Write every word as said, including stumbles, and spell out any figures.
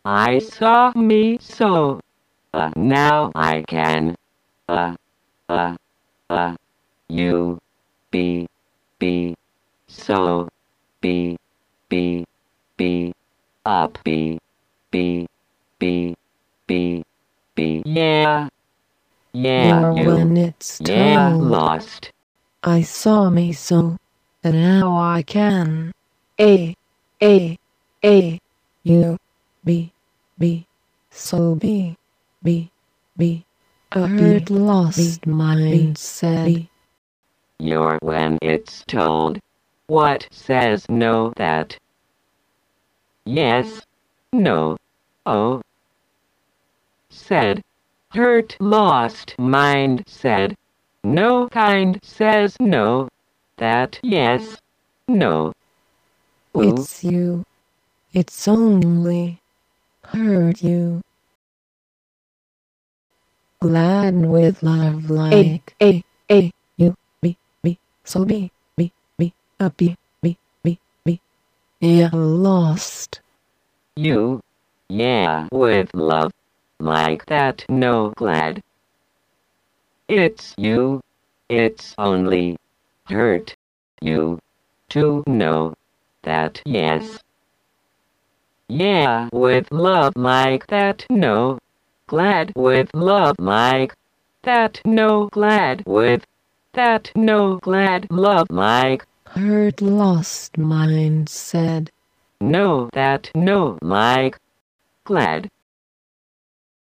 I saw me so. Uh, now I can. Uh, uh, uh, you, be, be, so, be, be, be, up, be, be, be, be, be, yeah, yeah, Now you, when it's yeah, told, lost. I saw me so, and now I can. A, A, A, you, be, be, so be, be, be, a hurt lost mind said. You're when it's told. What says no that? Yes, no, oh. Said, hurt lost mind said. No kind says no, that yes, no. Ooh. It's you, it's only hurt you. Glad with love like A, A, you, be, be, so be, be, be, a be, be, be, be, yeah, lost. You, yeah, with love, like that no glad. It's you, it's only hurt you to know that yes. Yeah, with love like that no, glad with love like that no glad with that no glad love like Hurt lost mind said. No that no like glad